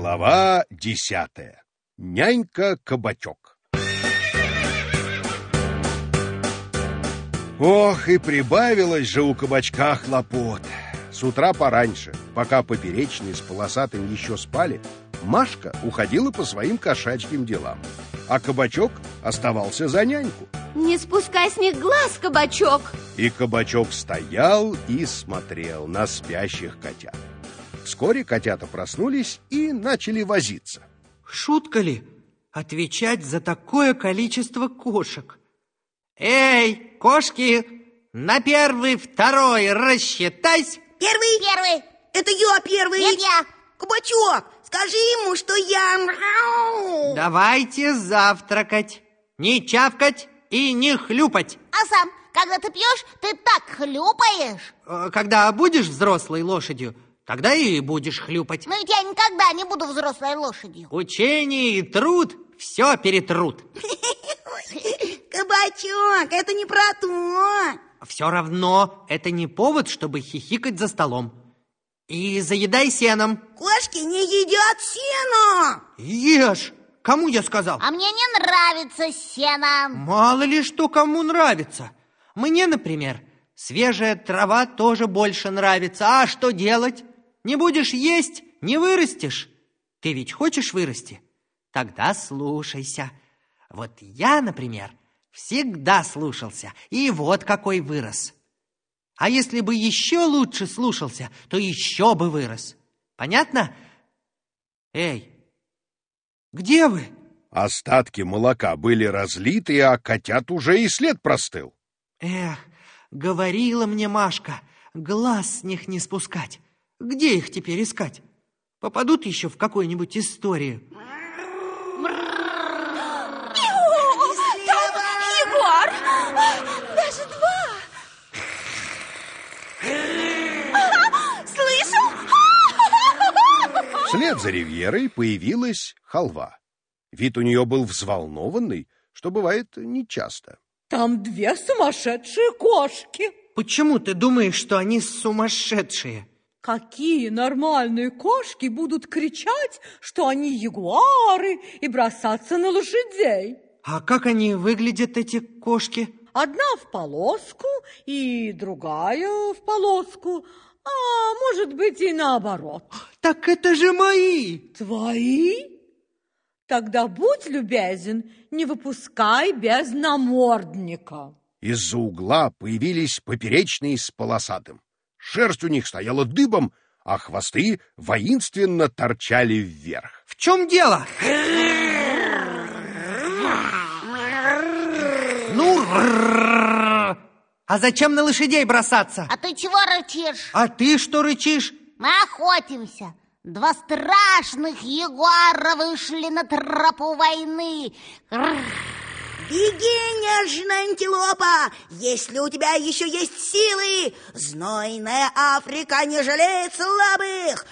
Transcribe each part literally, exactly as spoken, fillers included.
Глава десятая. Нянька-кабачок. Ох, и прибавилось же у кабачка хлопот. С утра пораньше, пока поперечные с полосатым еще спали, Машка уходила по своим кошачьим делам, а кабачок оставался за няньку. Не спускай с них глаз, кабачок. И кабачок стоял и смотрел на спящих котят. Вскоре котята проснулись и начали возиться. Шутка ли отвечать за такое количество кошек? Эй, кошки, на первый, второй рассчитайся. Первый? Первый. Это я первый. Нет, я. Кабачок, скажи ему, что я... Давайте завтракать. Не чавкать и не хлюпать. А сам, когда ты пьешь, ты так хлюпаешь. Когда будешь взрослой лошадью, тогда и будешь хлюпать. Но ведь я никогда не буду взрослой лошадью. Учение и труд все перетрут. Кабачок, это не про то. Все равно это не повод, чтобы хихикать за столом. И заедай сеном. Кошки не едят сено. Ешь. Кому я сказал? А мне не нравится сено. Мало ли что кому нравится. Мне, например, свежая трава тоже больше нравится. А что делать? Не будешь есть, не вырастешь. Ты ведь хочешь вырасти? Тогда слушайся. Вот я, например, всегда слушался, и вот какой вырос. А если бы еще лучше слушался, то еще бы вырос. Понятно? Эй, где вы? Остатки молока были разлиты, а котят уже и след простыл. Эх, говорила мне Машка, глаз с них не спускать. Где их теперь искать? Попадут еще в какую-нибудь историю. Егор! Даже два! Слышал? Вслед за ривьерой появилась халва. Вид у нее был взволнованный, что бывает нечасто. Там две сумасшедшие кошки. Почему ты думаешь, что они сумасшедшие? Какие нормальные кошки будут кричать, что они ягуары, и бросаться на лошадей? А как они выглядят, эти кошки? Одна в полоску и другая в полоску, а может быть и наоборот. Так это же мои! Твои? Тогда будь любезен, не выпускай без намордника. Из-за угла появились поперечные с полосатым. Шерсть у них стояла дыбом, а хвосты воинственно торчали вверх. В чем дело? Ну, а зачем на лошадей бросаться? А ты чего рычишь? А ты что рычишь? Мы охотимся. Два страшных ягуара вышли на тропу войны. Беги, нежная антилопа, если у тебя еще есть силы. Знойная Африка не жалеет слабых.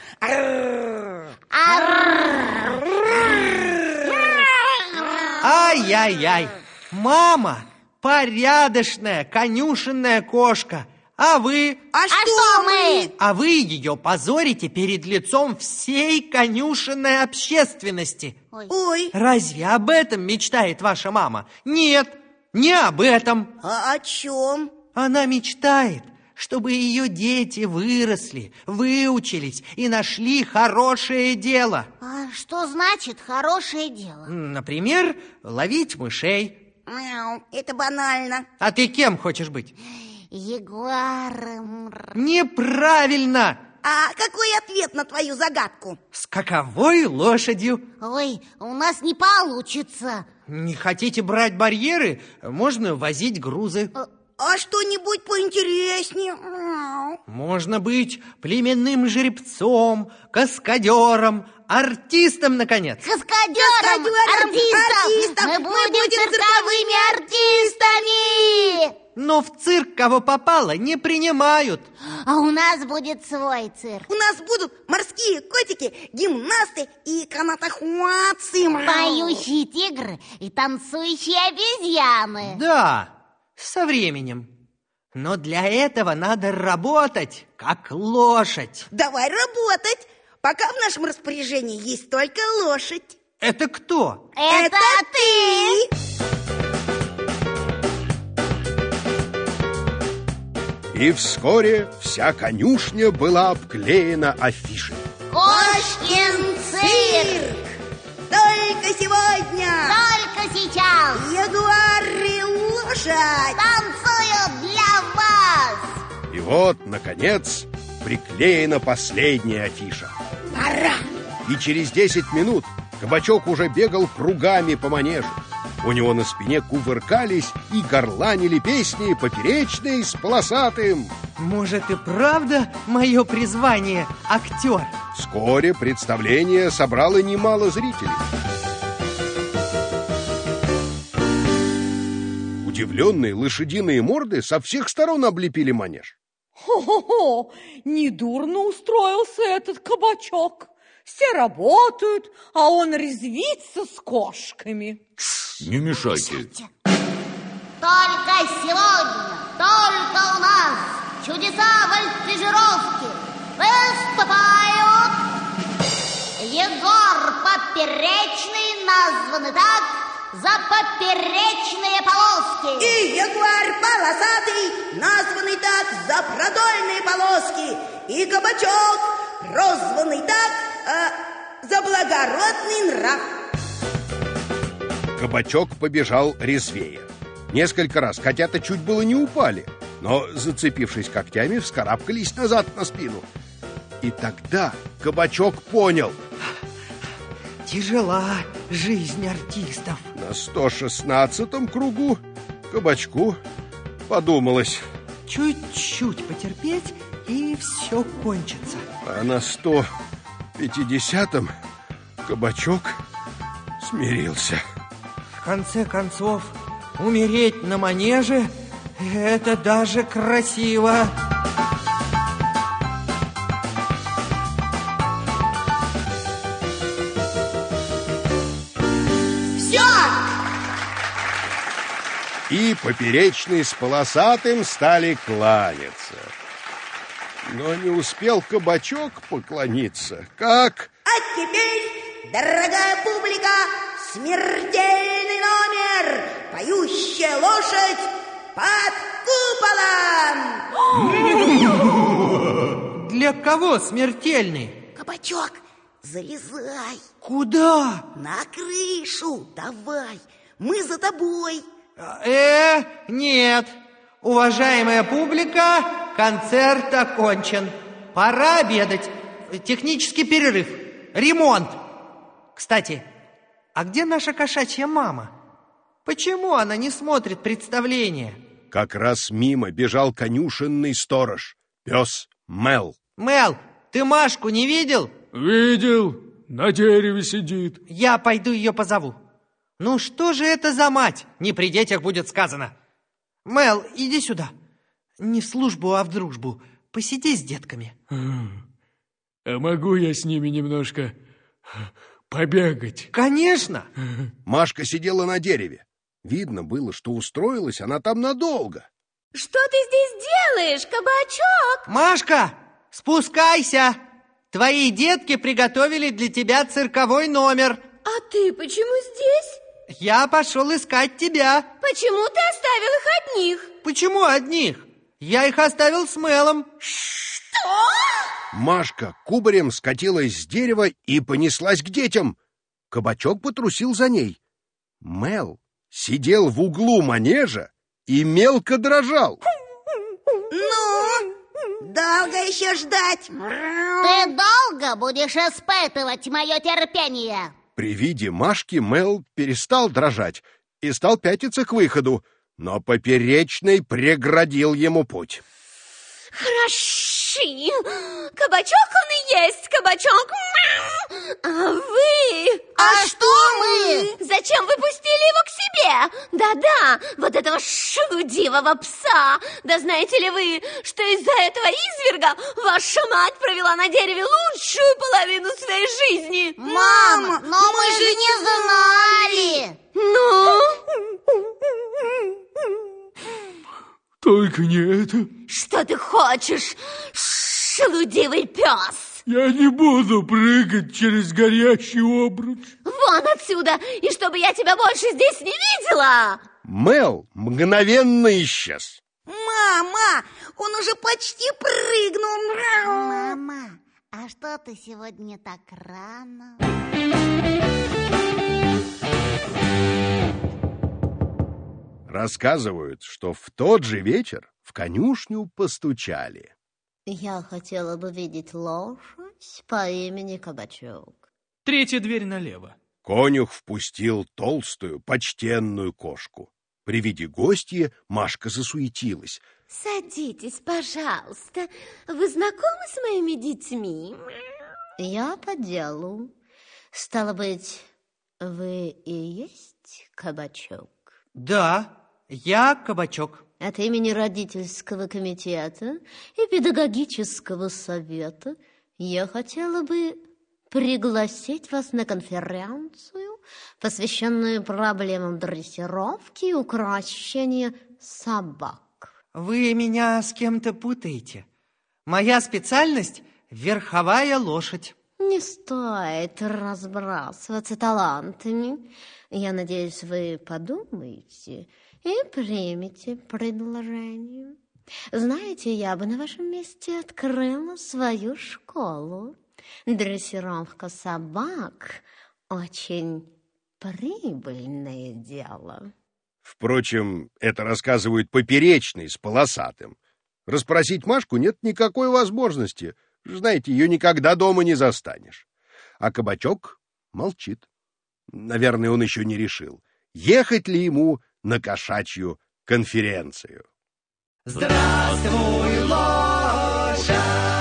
Ай-яй-яй, мама, порядочная конюшенная кошка. А вы? А, А что мы? А вы ее позорите перед лицом всей конюшенной общественности. Ой. Ой, Разве об этом мечтает ваша мама? Нет, не об этом. а о чем? Она мечтает, чтобы ее дети выросли, выучились и нашли хорошее дело. А что значит хорошее дело? Например, ловить мышей. Мяу, это банально. А ты кем хочешь быть? Ягуаром. Неправильно! А какой ответ на твою загадку? Скаковой лошадью. Ой, у нас не получится. Не хотите брать барьеры? Можно возить грузы. А что-нибудь поинтереснее? Мяу. Можно быть племенным жеребцом, каскадером, артистом, наконец. Каскадером, Каскадером, артистом. артистом. Мы Мы будем будем цирковыми артистами. Но в цирк кого попало не принимают. А у нас будет свой цирк. У нас будут морские котики, гимнасты и канатоходцы. Мяу. Поющие тигры и танцующие обезьяны. Да, со временем. Но для этого надо работать, как лошадь. Давай работать. Пока в нашем распоряжении есть только лошадь. Это кто? Это, Это ты! И вскоре вся конюшня была обклеена афишей. Кошкин цирк! Только сегодня Только сейчас ягуар и лошадь танцуют для вас! И вот, наконец, приклеена последняя афиша. пора. И через десять минут Кабачок уже бегал кругами по манежу. У него на спине кувыркались и горланили песни поперечные с полосатым. Может и правда мое призвание актер? Вскоре представление собрало немало зрителей. Удивленные лошадиные морды со всех сторон облепили манеж. Хо-хо-хо, недурно устроился этот Кабачок. Все работают, а он резвится с кошками. Не мешайте. Только сегодня, только у нас чудеса вольтежировки. Выступают Егор Поперечный, названный так за поперечные полоски, И ягуар полосатый, названный так за продольные полоски, и Кабачок, прозванный так э, за благородный нрав. Кабачок побежал резвее. Несколько раз котята чуть было не упали, но, зацепившись когтями, вскарабкались назад на спину. И тогда Кабачок понял: тяжела жизнь артистов. на сто шестнадцатом кругу Кабачку подумалось, Чуть-чуть потерпеть, и все кончится. а на сто пятидесятом Кабачок смирился. В конце концов, умереть на манеже — это даже красиво. все! И Поперечный с Полосатым стали кланяться. Но не успел Кабачок поклониться, как... А теперь, дорогая публика, смертельный номер. Поющая лошадь под куполом. Для кого смертельный? Кабачок, залезай Куда? на крышу. Давай, мы за тобой. Э, нет. Уважаемая публика, концерт окончен. Пора обедать. Технический перерыв. Ремонт. Кстати, а где наша кошачья мама? Почему она не смотрит представление? Как раз мимо бежал конюшенный сторож, пес Мел. Мел, ты Машку не видел? Видел, на дереве сидит. Я пойду ее позову. Ну что же это за мать? Не при детях будет сказано. Мел, иди сюда. Не в службу, а в дружбу. Посиди с детками. А могу я с ними немножко побегать? Конечно. Машка сидела на дереве. Видно было, что устроилась она там надолго. Что ты здесь делаешь, Кабачок? Машка, спускайся. Твои детки приготовили для тебя цирковой номер. А ты почему здесь? Я пошел искать тебя. Почему ты оставил их одних? Почему одних? Я их оставил с Мелом. Машка кубарем скатилась с дерева и понеслась к детям. Кабачок потрусил за ней. Мел сидел в углу манежа и мелко дрожал. Ну, долго еще ждать? Ты долго будешь испытывать мое терпение? При виде Машки Мел перестал дрожать и стал пятиться к выходу, но Поперечный преградил ему путь. Хороши! Кабачок он и есть, Кабачок! А вы? А что мы? Зачем вы пустили его к себе? Да-да, вот этого шелудивого пса! Да знаете ли вы, что из-за этого изверга ваша мать провела на дереве лучшую половину своей жизни? Мама, но мы же не знали! Ну? Только не это. Что ты хочешь, шелудивый пес? Я не буду прыгать через горящий обруч. Вон отсюда, и чтобы я тебя больше здесь не видела. Мел мгновенно исчез. Мама, он уже почти прыгнул. Мама, а что ты сегодня так рано? Рассказывают, что в тот же вечер в конюшню постучали. Я хотела бы видеть лошадь по имени Кабачок. Третья дверь налево. Конюх впустил толстую, почтенную кошку. При виде гостья Машка засуетилась. Садитесь, пожалуйста. Вы знакомы с моими детьми? Я по делу. Стало быть, вы и есть Кабачок? Да, я Кабачок. От имени родительского комитета и педагогического совета я хотела бы пригласить вас на конференцию, посвященную проблемам дрессировки и укрощения собак. Вы меня с кем-то путаете. Моя специальность – верховая лошадь. Не стоит разбрасываться талантами. Я надеюсь, вы подумаете и примете предложение. Знаете, я бы на вашем месте открыла свою школу. Дрессировка собак – очень прибыльное дело. Впрочем, это рассказывают поперечный с полосатым. Расспросить Машку нет никакой возможности. Знаете, ее никогда дома не застанешь. А Кабачок молчит. Наверное, он еще не решил, ехать ли ему на кошачью конференцию. Здравствуй, лошадь!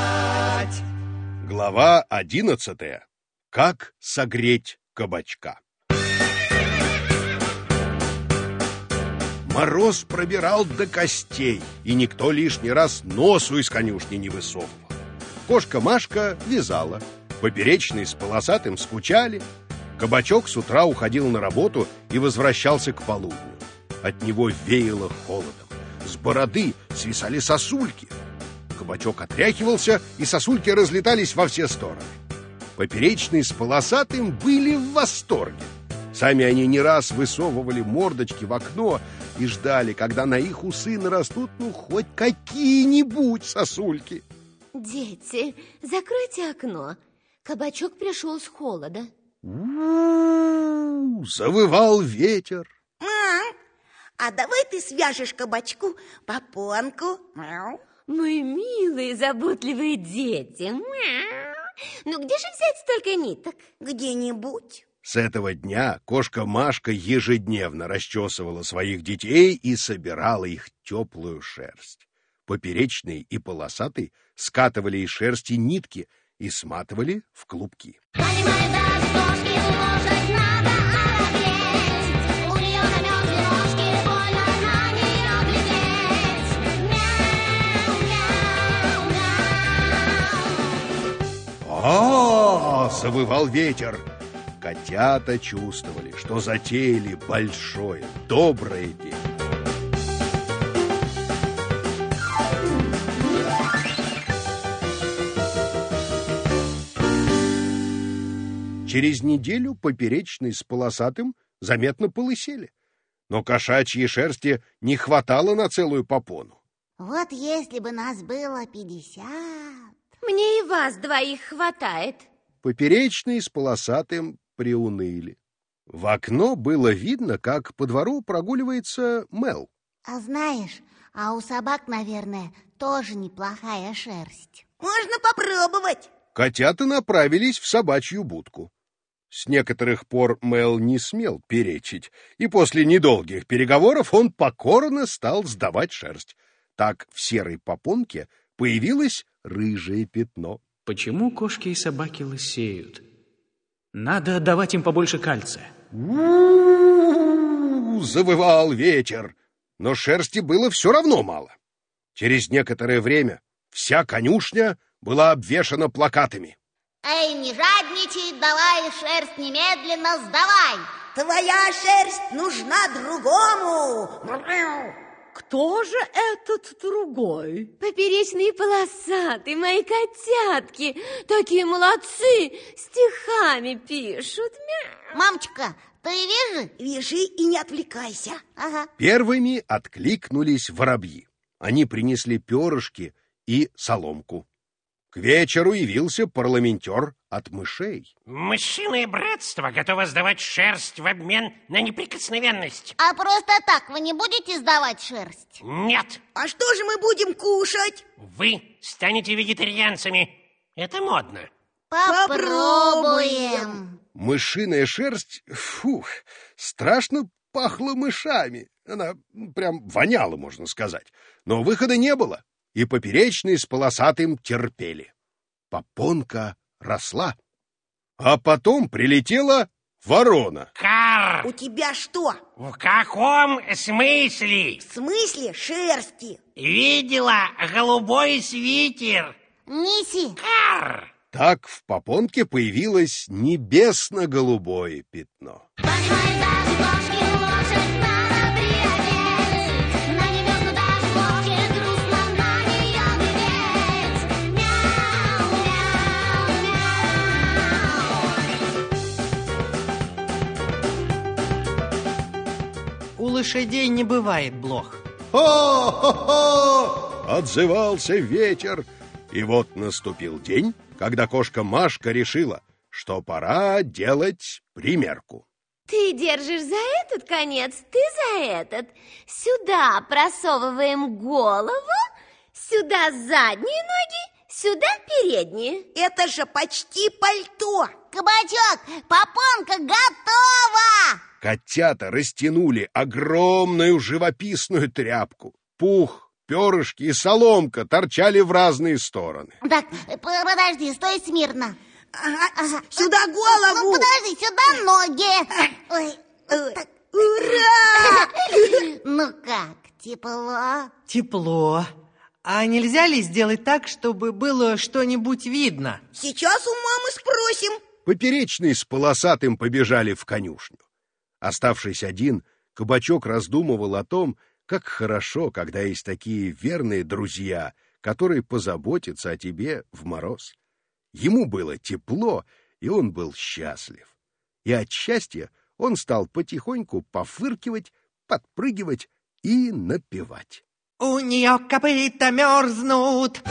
Глава одиннадцатая. Как согреть кабачка. Мороз пробирал до костей, и никто лишний раз носу из конюшни не высовывал. Кошка Машка вязала, поперечный с полосатым скучали. Кабачок с утра уходил на работу и возвращался к полудню. От него веяло холодом. С бороды свисали сосульки. Кабачок отряхивался, и сосульки разлетались во все стороны. Поперечный с полосатым были в восторге. Сами они не раз высовывали мордочки в окно и ждали, когда на их усы нарастут ну хоть какие-нибудь сосульки. Дети, закройте окно. Кабачок пришел с холода. У-у-у, завывал ветер. Мам, а давай ты свяжешь Кабачку попонку. Мяу. Мои милые, заботливые дети. Мяу. Ну где же взять столько ниток? Где-нибудь. С этого дня кошка Машка ежедневно расчесывала своих детей и собирала их теплую шерсть. Поперечный и полосатый скатывали из шерсти нитки и сматывали в клубки. А-а-а! Завывал ветер. Котята чувствовали, что затеяли большое, доброе дело. Через неделю поперечный с полосатым заметно полысели, но кошачьей шерсти не хватало на целую попону. Вот если бы нас было пятьдесят... Мне и вас двоих хватает. Поперечный с полосатым приуныли. В окно было видно, как по двору прогуливается Мел. А знаешь, а у собак, наверное, тоже неплохая шерсть. Можно попробовать. Котята направились в собачью будку. С некоторых пор Мел не смел перечить, и после недолгих переговоров он покорно стал сдавать шерсть. Так в серой попонке появилось рыжее пятно. Почему кошки и собаки лысеют? Надо отдавать им побольше кальция. У-у-у, завывал ветер, но шерсти было все равно мало. Через некоторое время вся конюшня была обвешана плакатами. Эй, не жадничай, давай шерсть немедленно сдавай. Твоя шерсть нужна другому. кто же этот другой? Поперечные полосатые, мои котятки. Такие молодцы, стихами пишут. Мяу. Мамочка, ты вижи? Вяжи и не отвлекайся. Ага. Первыми откликнулись воробьи. Они принесли перышки и соломку. К вечеру явился парламентер от мышей. Мышиное братство готово сдавать шерсть в обмен на неприкосновенность. А просто так вы не будете сдавать шерсть? Нет. А что же мы будем кушать? Вы станете вегетарианцами. Это модно. Попробуем. Мышиная шерсть, фух, страшно пахла мышами. Она прям воняла, можно сказать. Но выхода не было, и поперечные с полосатым терпели. Попонка росла. А потом прилетела ворона. Кар! У тебя что? В каком смысле? В смысле шерсти? Видела голубой свитер? Неси. Кар! Так в попонке появилось небесно-голубое пятно. У лошадей не бывает блох. «Хо-хо-хо!» — отзывался ветер. И вот наступил день, когда кошка Машка решила, что пора делать примерку. Ты держишь за этот конец, ты за этот. Сюда просовываем голову, сюда задние ноги, сюда передние. Это же почти пальто. Кабачок, попонка готова! Котята растянули огромную живописную тряпку. Пух, перышки и соломка торчали в разные стороны. Так, подожди, стой смирно. Ага, Ага. сюда голову. Ну, подожди, сюда ноги. Ой, Э, так. Ура! Ну как, тепло? Тепло. А нельзя ли сделать так, чтобы было что-нибудь видно? Сейчас у мамы спросим. Поперечные с полосатым побежали в конюшню. Оставшись один, Кабачок раздумывал о том, как хорошо, когда есть такие верные друзья, которые позаботятся о тебе в мороз. Ему было тепло, и он был счастлив. И от счастья он стал потихоньку пофыркивать, подпрыгивать и напевать. У нее копыта мерзнут.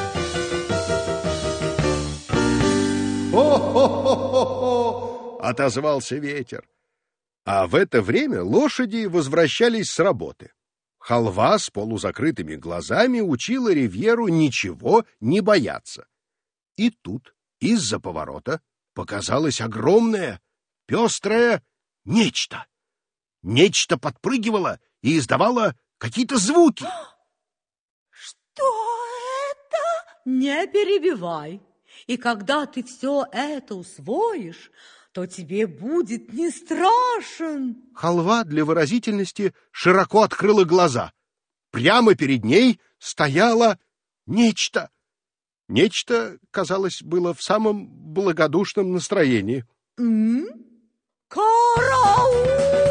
«Хо-хо-хо-хо-хо!» — отозвался ветер. А в это время лошади возвращались с работы. Халва с полузакрытыми глазами учила Ривьеру ничего не бояться. И тут из-за поворота показалось огромное, пестрое нечто. Нечто подпрыгивало и издавало какие-то звуки. Что это? Не перебивай. И когда ты все это усвоишь, то тебе будет не страшен. Халва для выразительности широко открыла глаза. Прямо перед ней стояло нечто. Нечто, казалось, было в самом благодушном настроении. М? Караул!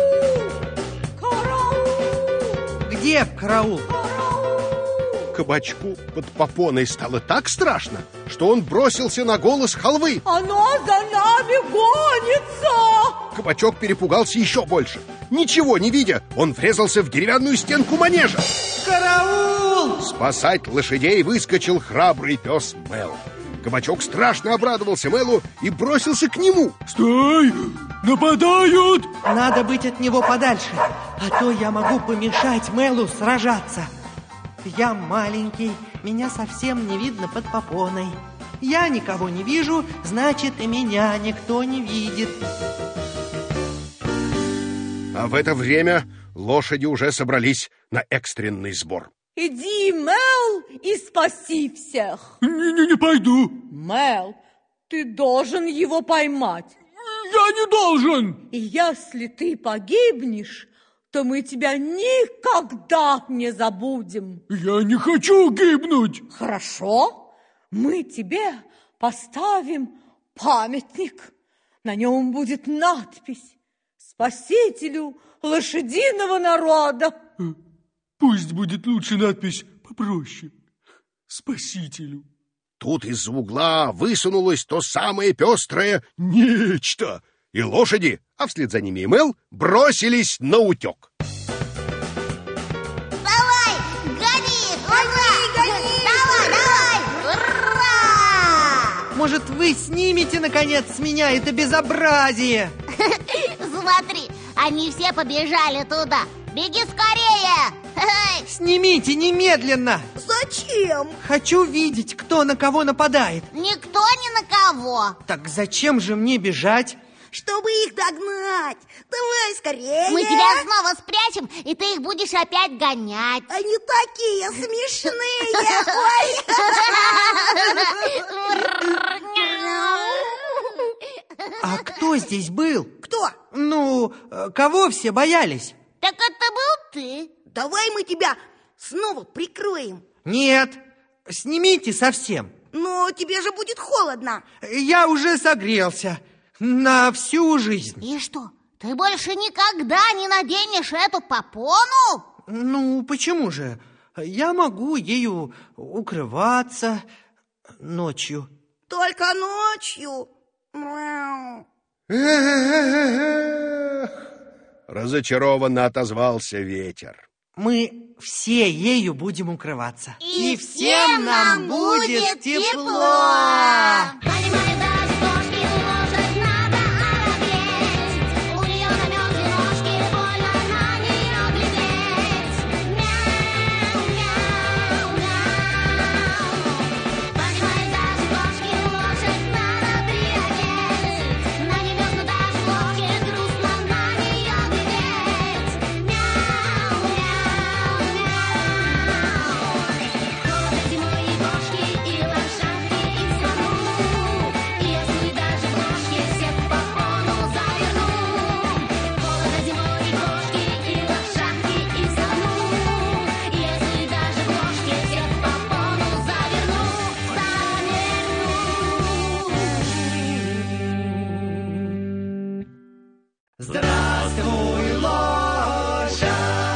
Караул! Где караул? Кабачку под попоной стало так страшно, что он бросился на голос халвы. Оно за нами гонится! Кабачок перепугался еще больше. Ничего не видя, он врезался в деревянную стенку манежа. Караул! Спасать лошадей выскочил храбрый пес Мел. Кабачок страшно обрадовался Мелу и бросился к нему. Стой! Нападают! Надо быть от него подальше, а то я могу помешать Мелу сражаться. Я маленький, меня совсем не видно под попоной. Я никого не вижу, значит, и меня никто не видит. А в это время лошади уже собрались на экстренный сбор. Иди, Мел, и спаси всех. Не, не пойду. Мел, ты должен его поймать. Я не должен. И если ты погибнешь, то мы тебя никогда не забудем. Я не хочу гибнуть. Хорошо, мы тебе поставим памятник. На нем будет надпись: «Спасителю лошадиного народа». Пусть будет лучше надпись попроще. Спасителю. Тут из-за угла высунулось то самое пестрое нечто, и лошади, а вслед за ними и Мел, бросились на утек. Давай, гони! Гони, гони! Давай, давай! Ура! Может, вы снимете, наконец, с меня это безобразие? Смотри, они все побежали туда. Беги скорее! Снимите немедленно! Зачем? Хочу видеть, кто на кого нападает. Никто ни на кого. Так зачем же мне бежать? Чтобы их догнать. Давай скорее. Мы тебя снова спрячем, и ты их будешь опять гонять. Они такие смешные. А кто здесь был? Кто? Ну, кого все боялись? Так это был ты. Давай мы тебя снова прикроем. Нет, снимите совсем. Но тебе же будет холодно. Я уже согрелся на всю жизнь. И что, ты больше никогда не наденешь эту попону? Ну, почему же? Я могу ею укрываться ночью. Только ночью. Мяу. Разочарованно отозвался ветер. Мы все ею будем укрываться. И, и всем нам будет тепло. Здравствуй, лошадь!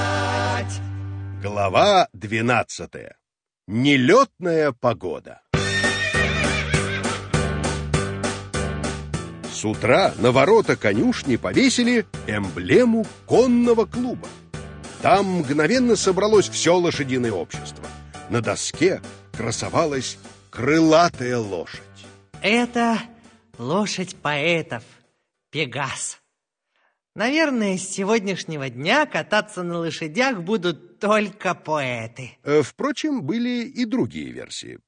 Глава двенадцатая. Нелетная погода. С утра на ворота конюшни повесили эмблему конного клуба. Там мгновенно собралось все лошадиное общество. На доске красовалась крылатая лошадь. Это лошадь поэтов, Пегас. Наверное, с сегодняшнего дня кататься на лошадях будут только поэты. Впрочем, были и другие версии.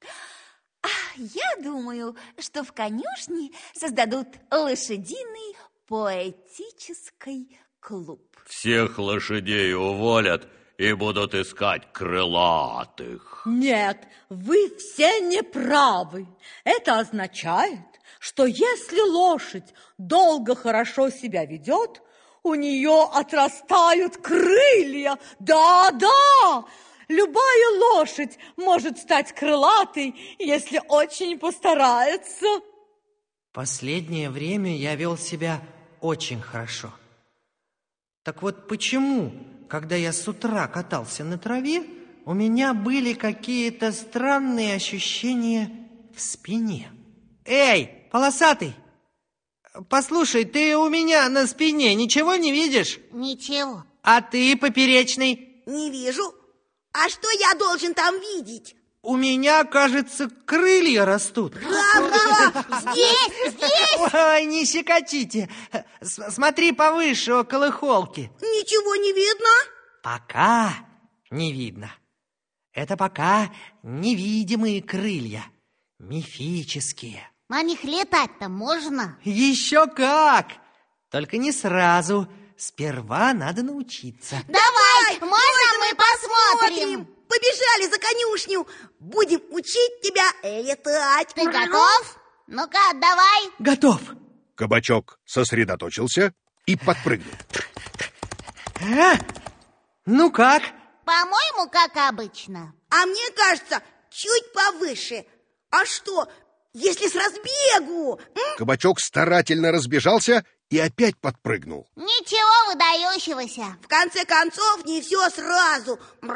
Я думаю, что в конюшне создадут лошадиный поэтический клуб. Всех лошадей уволят и будут искать крылатых. Нет, вы все неправы. Это означает, что если лошадь долго хорошо себя ведет, у нее отрастают крылья. Да-да, любая лошадь может стать крылатой, если очень постарается. Последнее время я вел себя очень хорошо. Так вот почему, когда я с утра катался на траве, у меня были какие-то странные ощущения в спине? Эй, полосатый! Послушай, ты у меня на спине ничего не видишь? Ничего. А ты, поперечный? Не вижу. А что я должен там видеть? У меня, кажется, крылья растут. Правда? Здесь, здесь. Ой, не щекочите. С- Смотри повыше, около холки. Ничего не видно? Пока не видно. Это пока невидимые крылья, мифические. На них летать-то можно? Еще как! Только не сразу. Сперва надо научиться. Давай, можно мы посмотрим? Побежали за конюшню. Будем учить тебя летать. Ты готов? Ну-ка, давай. Готов. Кабачок сосредоточился и подпрыгнул. А? Ну как? По-моему, как обычно. А мне кажется, чуть повыше. А что, если с разбегу? М? Кабачок старательно разбежался и опять подпрыгнул. Ничего выдающегося. В конце концов, не все сразу.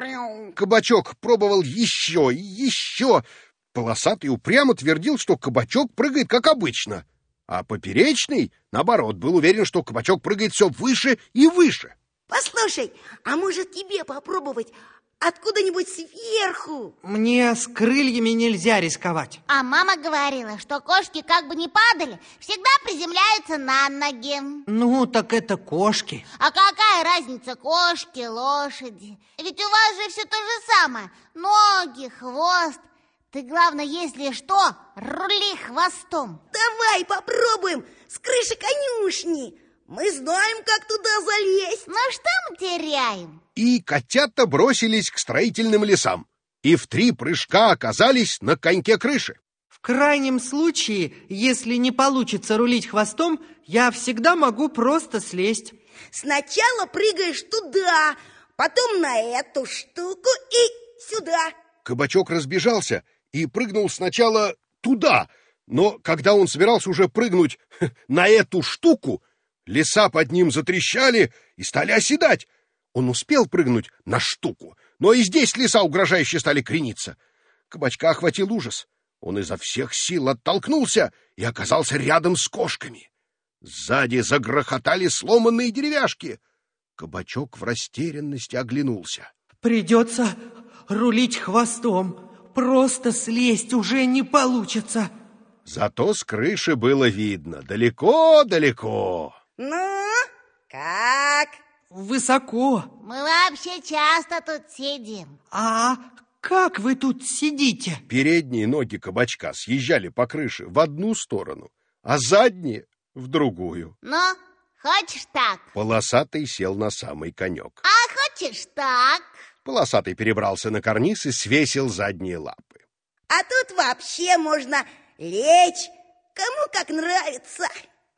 Кабачок пробовал еще и еще. Полосатый упрямо твердил, что Кабачок прыгает как обычно. А Поперечный, наоборот, был уверен, что Кабачок прыгает все выше и выше. Послушай, а может тебе попробовать откуда-нибудь сверху? Мне с крыльями нельзя рисковать. А мама говорила, что кошки как бы не падали, всегда приземляются на ноги. Ну, так это кошки. А какая разница, кошки, лошади? Ведь у вас же все то же самое. Ноги, хвост. Ты, главное, если что, рули хвостом. Давай попробуем с крыши конюшни. Мы знаем, как туда залезть. Ну что мы теряем? И котята бросились к строительным лесам. И в три прыжка оказались на коньке крыши. В крайнем случае, если не получится рулить хвостом, я всегда могу просто слезть. Сначала прыгаешь туда, потом на эту штуку и сюда. Кабачок разбежался и прыгнул сначала туда, но когда он собирался уже прыгнуть на эту штуку, леса под ним затрещали и стали оседать. Он успел прыгнуть на штуку, но и здесь леса угрожающе стали крениться. Кабачка охватил ужас. Он изо всех сил оттолкнулся и оказался рядом с кошками. Сзади загрохотали сломанные деревяшки. Кабачок в растерянности оглянулся. Придется рулить хвостом. Просто слезть уже не получится. Зато с крыши было видно далеко-далеко. Ну, как? Высоко. Мы вообще часто тут сидим. А как вы тут сидите? Передние ноги Кабачка съезжали по крыше в одну сторону, а задние — в другую. Ну, хочешь так? Полосатый сел на самый конек. А хочешь так? Полосатый перебрался на карниз и свесил задние лапы. А тут вообще можно лечь, кому как нравится.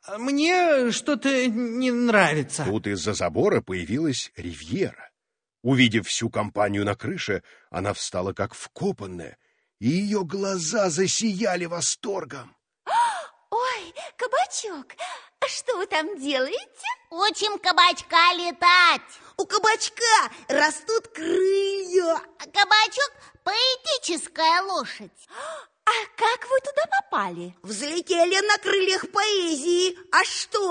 Мне что-то не нравится. Тут из-за забора появилась Ривьера. Увидев всю компанию на крыше, она встала как вкопанная, и ее глаза засияли восторгом. Ой, Кабачок, а что вы там делаете? Учим Кабачка летать. У Кабачка растут крылья. А Кабачок – поэтическая лошадь. А как вы туда попали? Взлетели на крыльях поэзии. А что?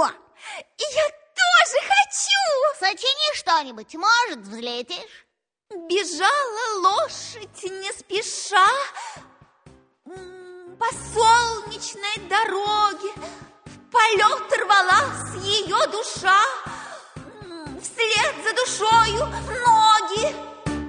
Я тоже хочу! Сочини что-нибудь, может, взлетишь? Бежала лошадь не спеша по солнечной дороге, в полет рвалась ее душа, вслед за душою ноги.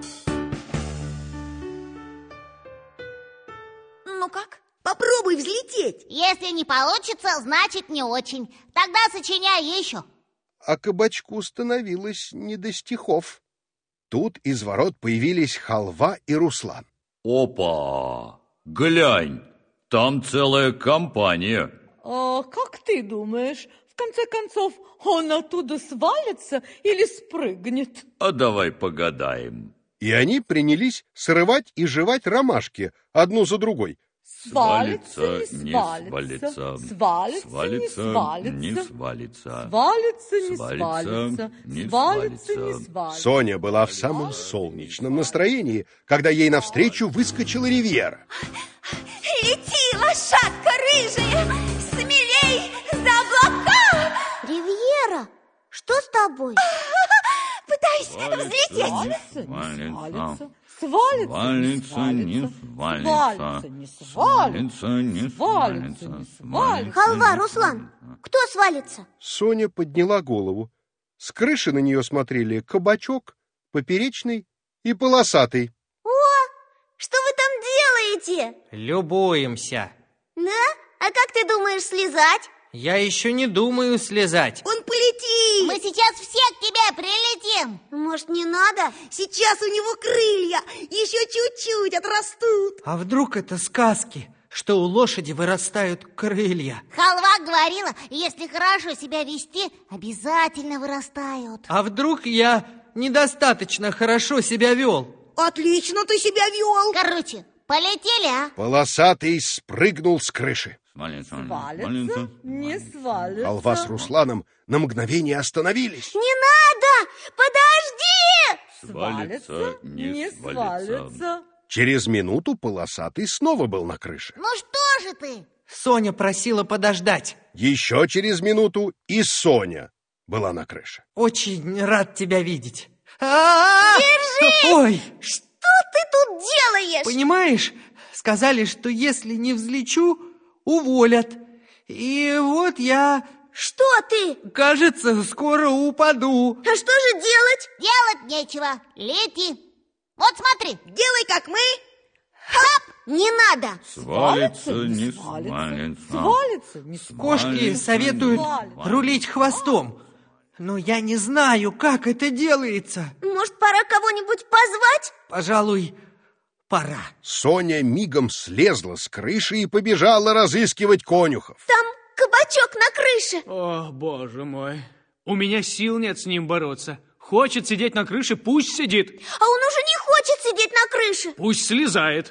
Ну как? Попробуй взлететь. Если не получится, значит не очень. Тогда сочиняй еще. А Кабачку становилось не до стихов. Тут из ворот появились Халва и Руслан. Опа! Глянь, там целая компания. А как ты думаешь, в конце концов, он оттуда свалится или спрыгнет? А давай погадаем. И они принялись срывать и жевать ромашки одну за другой. Свалится, не свалится, свалится, не свалится, не свалится, свалится, не свалится, свалится, не свалится, не свалится. свалится. Соня была в самом солнечном настроении, когда ей навстречу выскочила Ривьера. Лети, лошадка рыжая, смелей за облака! Ривьера, что с тобой? Пытаюсь взлететь. Свалится, свалится, не Свалится, не свалится, свалится, свалится, не свалится. Халва, Руслан, кто свалится? Соня подняла голову. С крыши на нее смотрели Кабачок, Поперечный и Полосатый. О, что вы там делаете? Любуемся. Да? А как ты думаешь слезать? Я еще не думаю слезать. Он полетит. Мы сейчас все к тебе прилетим. Может, не надо? Сейчас у него крылья еще чуть-чуть отрастут. А вдруг это сказки, что у лошади вырастают крылья? Халва говорила, если хорошо себя вести, обязательно вырастают. А вдруг я недостаточно хорошо себя вел? Отлично ты себя вел. Короче, Полетели, а? Полосатый спрыгнул с крыши. Свалится, Свалится, не свалится. Халва с Русланом на мгновение остановились. Не надо! Подожди! Свалится, не свалится. Через минуту полосатый снова был на крыше. Ну что же ты? Соня просила подождать. Еще через минуту и Соня была на крыше. Очень рад тебя видеть. А-а-а! Держи! Ой, Что ты тут делаешь? понимаешь, сказали, что если не взлечу, уволят. И вот я, Что ты? кажется, скоро упаду. А что же делать? Делать нечего. Лети. Вот смотри. Делай, как мы. Хап! Не надо. Свалится, не свалится. свалится. Свалится, не Кошки Свалится, советуют свалится. рулить хвостом. Но я не знаю, как это делается. Может, пора кого-нибудь позвать? Пожалуй, пора. Соня мигом слезла с крыши и побежала разыскивать конюхов. Там кабачок на крыше. О, боже мой. У меня сил нет с ним бороться. Хочет сидеть на крыше, пусть сидит. А он уже не хочет сидеть на крыше. Пусть слезает.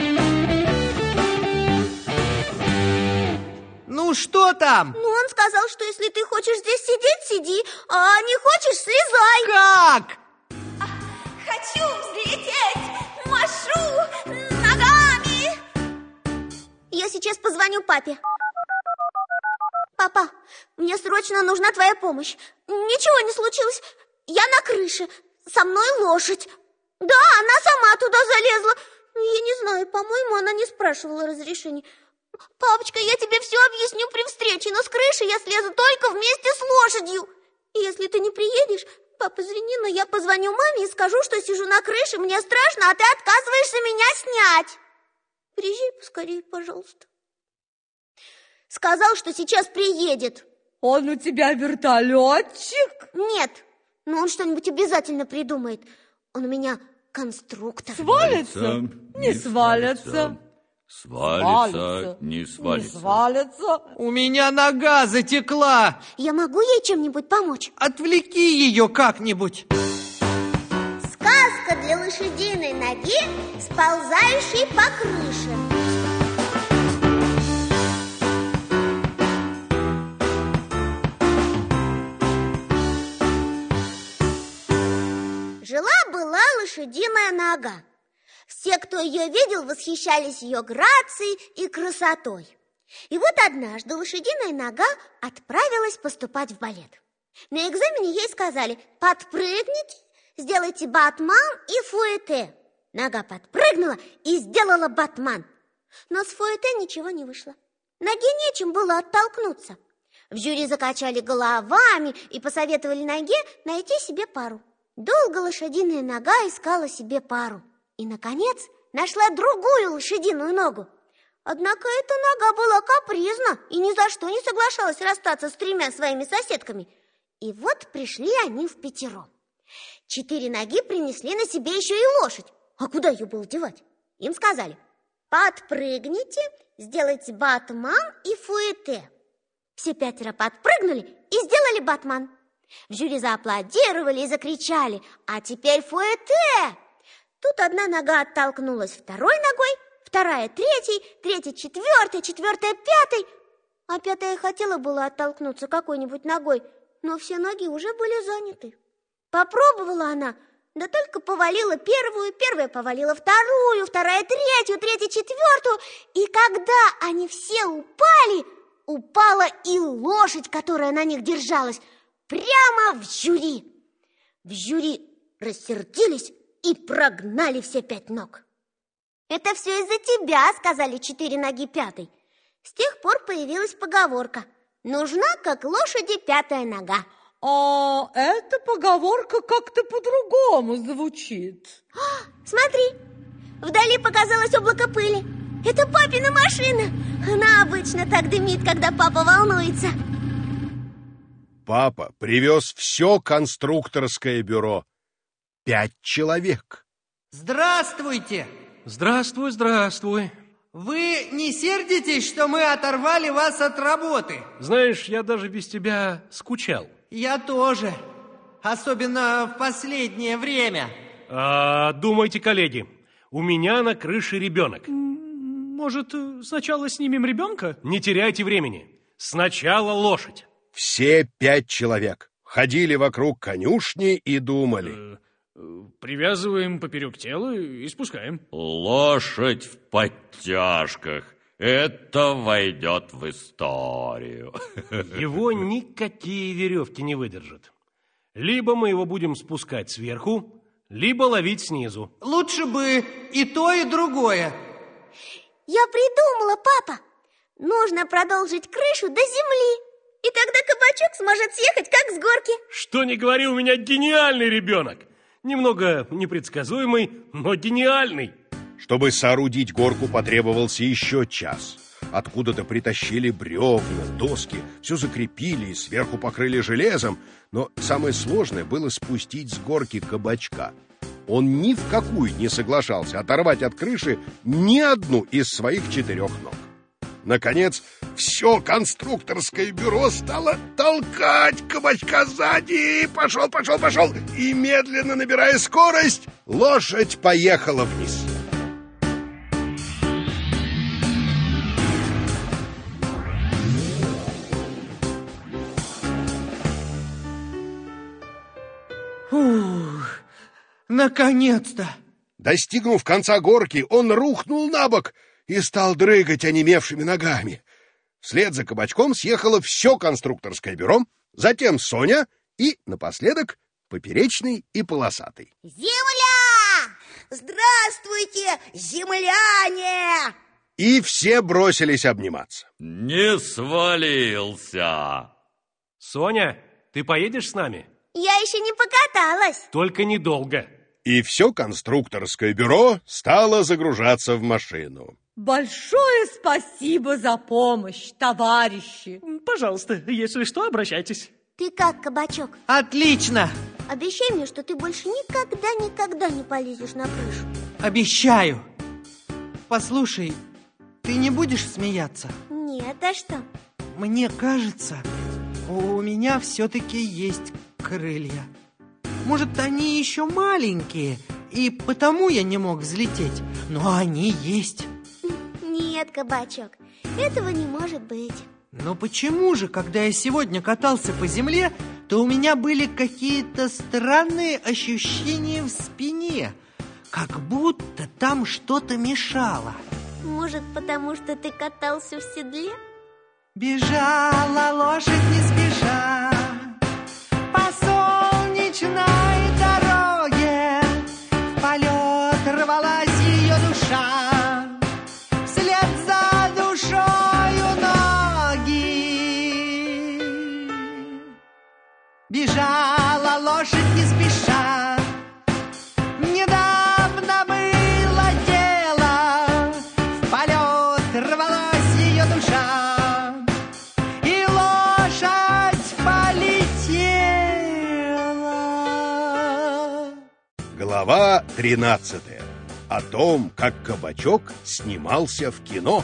Ну что там? Ну, он сказал, что если ты хочешь здесь сидеть, сиди, а не хочешь, слезай. Как? Хочу взлететь, машу ногами. Я сейчас позвоню папе. Папа, мне срочно нужна твоя помощь. Ничего не случилось. Я на крыше. Со мной лошадь. Да, она сама туда залезла. Я не знаю, по-моему, она не спрашивала разрешения. Папочка, я тебе все объясню при встрече, но с крыши я слезу только вместе с лошадью. И если ты не приедешь, папа, извини, но я позвоню маме и скажу, что сижу на крыше, мне страшно, а ты отказываешься меня снять. Приезжай поскорее, пожалуйста. Сказал, что сейчас приедет. Он у тебя вертолетчик? Нет, но он что-нибудь обязательно придумает. Он у меня конструктор. Свалится, не свалится. Свалится, не Не свалится. свалится. У меня нога затекла. Я могу ей чем-нибудь помочь? Отвлеки ее как-нибудь. Сказка для лошадиной ноги, сползающей по крыше. Жила-была лошадиная нога. Все, кто ее видел, восхищались ее грацией и красотой. И вот однажды лошадиная нога отправилась поступать в балет. На экзамене ей сказали: подпрыгните, сделайте батман и фуэте. Нога подпрыгнула и сделала батман. Но с фуэте ничего не вышло. Ноге нечем было оттолкнуться. В жюри закачали головами и посоветовали ноге найти себе пару. Долго лошадиная нога искала себе пару. И, наконец, нашла другую лошадиную ногу. Однако эта нога была капризна и ни за что не соглашалась расстаться с тремя своими соседками. И вот пришли они впятером. Четыре ноги принесли на себе еще и лошадь. А куда ее было девать? Им сказали: подпрыгните, сделайте батман и фуэте. Все пятеро подпрыгнули и сделали батман. В жюри зааплодировали и закричали: а теперь фуэте! Тут одна нога оттолкнулась второй ногой, вторая третьей, третья четвертой, четвертая пятой. А пятая хотела было оттолкнуться какой-нибудь ногой, но все ноги уже были заняты. Попробовала она, да только повалила первую, первая повалила вторую, вторая третью, третья четвертую. И когда они все упали, упала и лошадь, которая на них держалась, прямо в жюри. В жюри рассердились и прогнали все пять ног. «Это все из-за тебя», — сказали четыре ноги пятой. С тех пор появилась поговорка: нужна, как лошади, пятая нога. А эта поговорка как-то по-другому звучит. А, смотри, вдали показалось облако пыли. Это папина машина. Она обычно так дымит, когда папа волнуется. Папа привез все конструкторское бюро. Пять человек. Здравствуйте! Здравствуй, здравствуй. Вы не сердитесь, что мы оторвали вас от работы? Знаешь, я даже без тебя скучал. Я тоже. Особенно в последнее время. А, думайте, коллеги, У меня на крыше ребенок. Может, сначала снимем ребенка? Не теряйте времени. Сначала лошадь. Все пять человек ходили вокруг конюшни и думали. Привязываем поперек тела и спускаем. Лошадь в подтяжках. Это войдет в историю. Его никакие веревки не выдержат. Либо мы его будем спускать сверху, либо ловить снизу. Лучше бы и то, и другое. Я придумала, папа. Нужно продолжить крышу до земли. И тогда кабачок сможет съехать, как с горки. Что ни говори, у меня гениальный ребенок. Немного непредсказуемый, но гениальный. Чтобы соорудить горку, потребовался еще час. Откуда-то притащили бревна, доски, все закрепили и сверху покрыли железом. Но самое сложное было спустить с горки кабачка. Он ни в какую не соглашался оторвать от крыши ни одну из своих четырех ног. Наконец, все конструкторское бюро стало толкать кабачка сзади. Пошел, пошел, пошел. И медленно набирая скорость, лошадь поехала вниз. Ух, наконец-то! Достигнув конца горки, он рухнул на бок и стал дрыгать онемевшими ногами. Вслед за кабачком съехало все конструкторское бюро, затем Соня и, напоследок, поперечный и полосатый. Земля! Здравствуйте, земляне! И все бросились обниматься. Не свалился. Соня, ты поедешь с нами? Я еще не покаталась. Только недолго. И все конструкторское бюро стало загружаться в машину. Большое спасибо за помощь, товарищи. Пожалуйста, если что, обращайтесь. Ты как, кабачок? Отлично! Обещай мне, что ты больше никогда-никогда не полезешь на крышу. Обещаю. Послушай, ты не будешь смеяться? Нет, а что? Мне кажется, у меня все-таки есть крылья. Может, они еще маленькие, и потому я не мог взлететь, но они есть. Нет, кабачок, этого не может быть. Но почему же, когда я сегодня катался по земле, то у меня были какие-то странные ощущения в спине, как будто там что-то мешало? Может, потому что ты катался в седле? Бежала лошадь не спеша по солнечной дороге, в полет рвалась ее душа, вслед за душою ноги. Бежала лошадь не спеша, недавно было дело, в полет рвалась ее душа, и лошадь полетела. Глава тринадцатая. О том, как кабачок снимался в кино.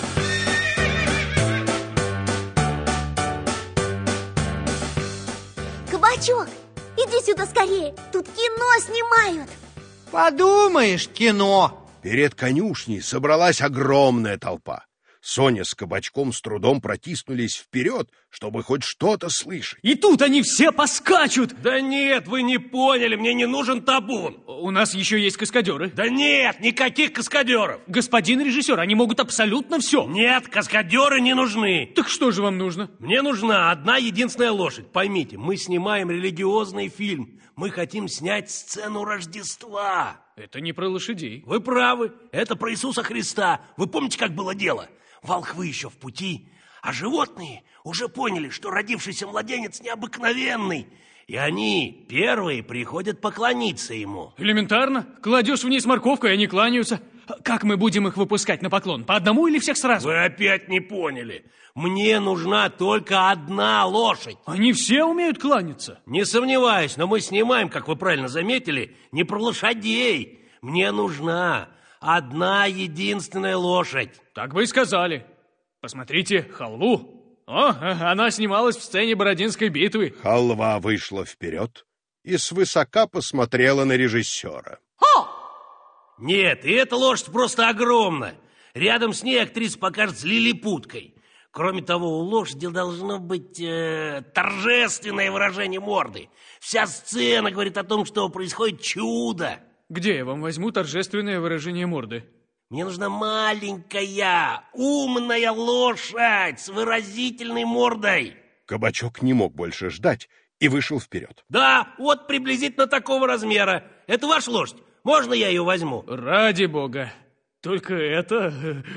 Кабачок, иди сюда скорее, тут кино снимают. Подумаешь, кино. Перед конюшней собралась огромная толпа. Соня с кабачком с трудом протиснулись вперед, чтобы хоть что-то слышать. И тут они все поскачут. Да нет, вы не поняли, мне не нужен табун. У нас еще есть каскадеры. Да нет, никаких каскадеров. Господин режиссер, они могут абсолютно все. Нет, каскадеры не нужны. Так что же вам нужно? Мне нужна одна единственная лошадь. Поймите, мы снимаем религиозный фильм. Мы хотим снять сцену Рождества. Это не про лошадей. Вы правы, это про Иисуса Христа. Вы помните, как было дело? Волхвы еще в пути, а животные уже поняли, что родившийся младенец необыкновенный. И они первые приходят поклониться ему. Элементарно. Кладешь вниз морковку, и они кланяются. Как мы будем их выпускать на поклон? По одному или всех сразу? Вы опять не поняли. Мне нужна только одна лошадь. Они все умеют кланяться. Не сомневаюсь, но мы снимаем, как вы правильно заметили, не про лошадей. Мне нужна одна единственная лошадь. Так вы и сказали. Посмотрите, халву. О, она снималась в сцене Бородинской битвы. Халва вышла вперед и свысока посмотрела на режиссера. Ха! Нет, и эта лошадь просто огромна. Рядом с ней актриса покажется лилипуткой. Кроме того, у лошади должно быть э, торжественное выражение морды. Вся сцена говорит о том, что происходит чудо. Где я вам возьму торжественное выражение морды? Мне нужна маленькая, умная лошадь с выразительной мордой. Кабачок не мог больше ждать и вышел вперед. Да, вот приблизительно такого размера. Это ваша лошадь? Можно я ее возьму? Ради бога. Только это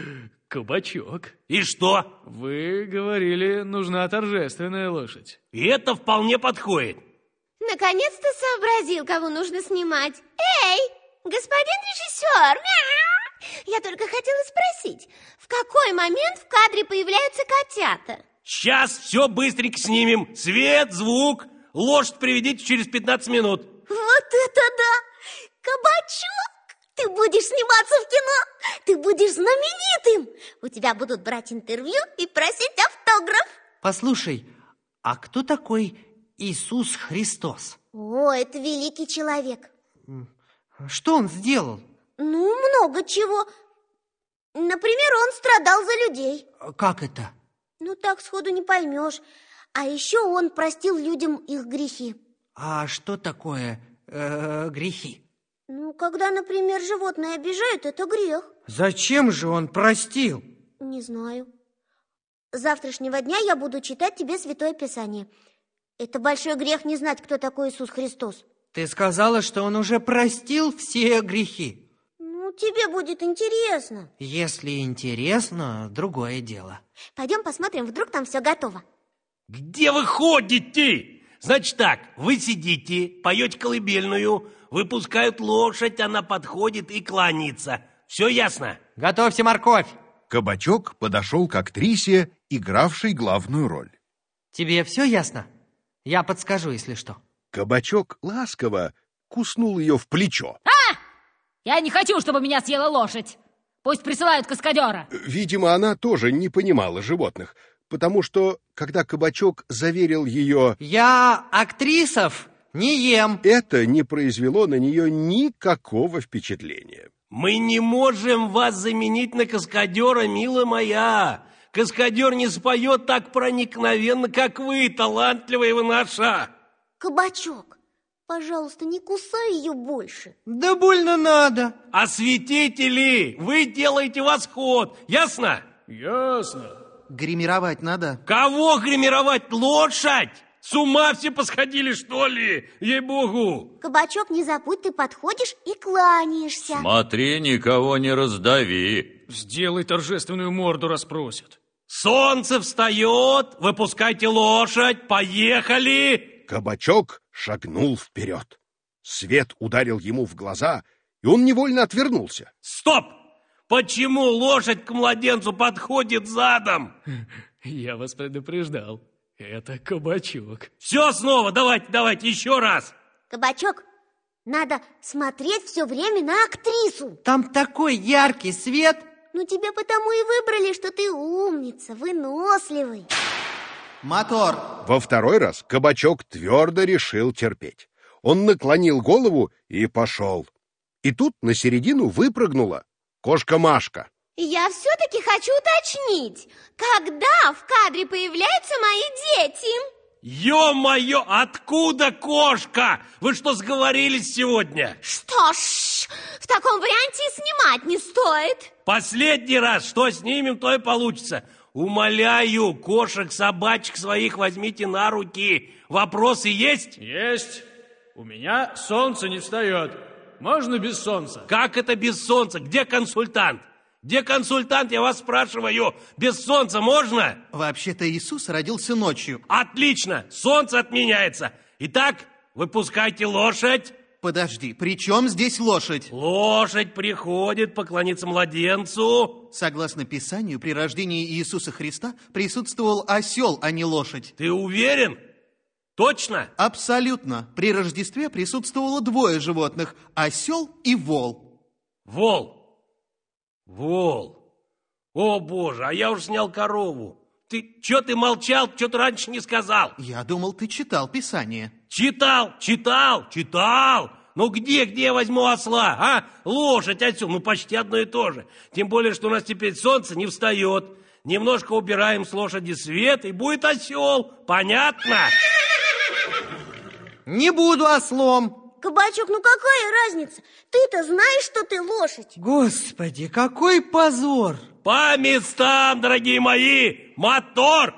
Кабачок. И что? Вы говорили, нужна торжественная лошадь. И это вполне подходит. Наконец-то сообразил, кого нужно снимать. Эй, господин режиссер! Мяу! Я только хотела спросить, в какой момент в кадре появляются котята? Сейчас все быстренько снимем. Свет, звук. Лошадь приведите через пятнадцать минут. Вот это да! Кабачок! Ты будешь сниматься в кино, ты будешь знаменитым. У тебя будут брать интервью и просить автограф. Послушай, а кто такой Иисус Христос? О, это великий человек. Что он сделал? Ну, много чего. Например, он страдал за людей. Как это? Ну, так сходу не поймешь. А еще он простил людям их грехи. А что такое э, грехи? Ну, когда, например, животные обижают, это грех. Зачем же он простил? Не знаю. С завтрашнего дня я буду читать тебе Святое Писание. Это большой грех не знать, кто такой Иисус Христос. Ты сказала, что он уже простил все грехи. Ну, тебе будет интересно. Если интересно, другое дело. Пойдем посмотрим, вдруг там все готово. Где вы ходите? Значит так, вы сидите, поете колыбельную, выпускают лошадь, она подходит и кланяется. Все ясно? Готовьте морковь. Кабачок подошел к актрисе, игравшей главную роль. Тебе все ясно? Я подскажу, если что. Кабачок ласково куснул ее в плечо. А! Я не хочу, чтобы меня съела лошадь. Пусть присылают каскадера. Видимо, она тоже не понимала животных, потому что, когда Кабачок заверил ее... Я актрисов не ем. Это не произвело на нее никакого впечатления. Мы не можем вас заменить на каскадера, милая моя. Каскадер не споет так проникновенно, как вы, талантливая вы наша. Кабачок, пожалуйста, не кусай ее больше. Да больно надо. Осветители, вы делаете восход, ясно? Ясно. Гримировать надо. Кого гримировать? Лошадь? С ума все посходили, что ли? Ей-богу! Кабачок, не забудь, ты подходишь и кланяешься. Смотри, никого не раздави. Сделай торжественную морду, расспросят. Солнце встает, выпускайте лошадь, поехали! Кабачок шагнул вперед. Свет ударил ему в глаза, и он невольно отвернулся. Стоп! Почему лошадь к младенцу подходит задом? Я вас предупреждал. Это Кабачок. Все снова, давайте, давайте, еще раз. Кабачок, надо смотреть все время на актрису. Там такой яркий свет. Ну, тебя потому и выбрали, что ты умница, выносливый. Мотор. Во второй раз Кабачок твердо решил терпеть. Он наклонил голову и пошел. И тут на середину выпрыгнула кошка Машка. Я все-таки хочу уточнить, когда в кадре появляются мои дети? Ё-моё, откуда кошка? Вы что, сговорились сегодня? Что ж, в таком варианте и снимать не стоит. Последний раз, что снимем, то и получится. Умоляю, кошек, собачек своих возьмите на руки. Вопросы есть? Есть. У меня солнце не встает. Можно без солнца? Как это без солнца? Где консультант? Где консультант, я вас спрашиваю? Без солнца можно? Вообще-то Иисус родился ночью. Отлично, солнце отменяется. Итак, выпускайте лошадь. Подожди, при чем здесь лошадь? Лошадь приходит поклониться младенцу. Согласно Писанию, при рождении Иисуса Христа присутствовал осел, а не лошадь. Ты уверен? Точно? Абсолютно. При Рождестве присутствовало двое животных – осел и вол. Вол. Вол. О, Боже, а я уже снял корову. Ты, что ты молчал, что ты раньше не сказал? Я думал, ты читал Писание. Читал, читал, читал. Ну где, где я возьму осла, а? Лошадь, осел, ну почти одно и то же. Тем более, что у нас теперь солнце не встает. Немножко убираем с лошади свет, и будет осел. Понятно? Не буду ослом. Кабачок, ну какая разница? Ты-то знаешь, что ты лошадь. Господи, какой позор! По местам, дорогие мои! Мотор!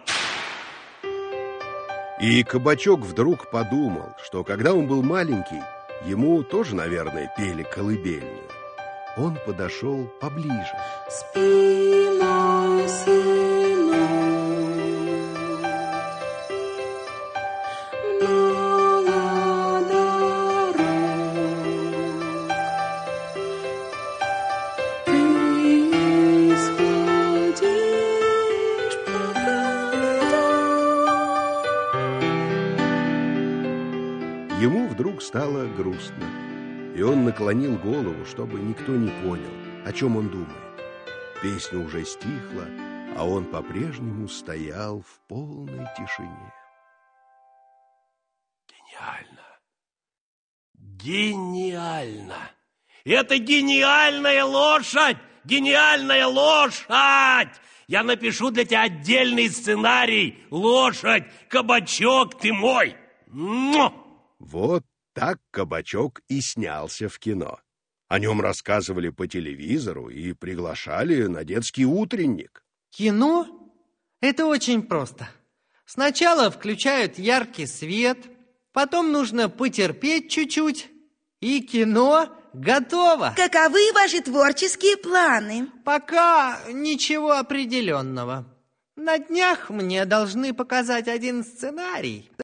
И Кабачок вдруг подумал, что когда он был маленький, ему тоже, наверное, пели колыбельную. Он подошел поближе. Спи, мой сынок, много дорог ты исходишь по проводам. Ему вдруг стало грустно, и он наклонил голову, чтобы никто не понял, о чем он думает. Песня уже стихла, а он по-прежнему стоял в полной тишине. Гениально! Гениально! Это гениальная лошадь! Гениальная лошадь! Я напишу для тебя отдельный сценарий. Лошадь, Кабачок, ты мой! Му! Вот так Кабачок и снялся в кино. О нем рассказывали по телевизору и приглашали на детский утренник. Кино? Это очень просто. Сначала включают яркий свет, потом нужно потерпеть чуть-чуть, и кино готово. Каковы ваши творческие планы? Пока ничего определенного. На днях мне должны показать один сценарий.